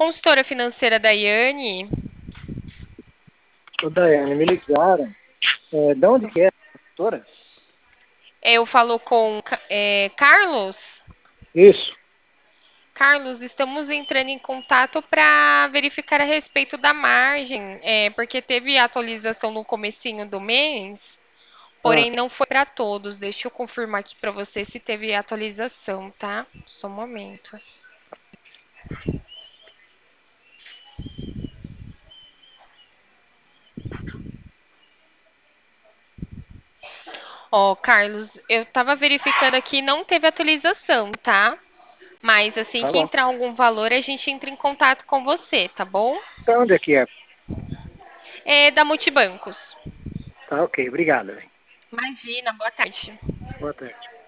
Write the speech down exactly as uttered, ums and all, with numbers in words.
consultora financeira Daiane. Ô, Daiane, me ligaram. É, de onde que é a doutora? Eu falo com é, Carlos. Isso. Carlos, estamos entrando em contato para verificar a respeito da margem, é, porque teve atualização no comecinho do mês, Ah, porém não foi para todos. Deixa eu confirmar aqui para você se teve atualização, tá? Só um momento. Ó, Carlos, eu estava verificando aqui, não teve atualização, tá? Mas assim tá que bom. entrar algum valor, a gente entra em contato com você, tá bom? Tá onde é que é? É da Multibancos. Tá ok, obrigado, velho. Imagina, boa tarde. Boa tarde.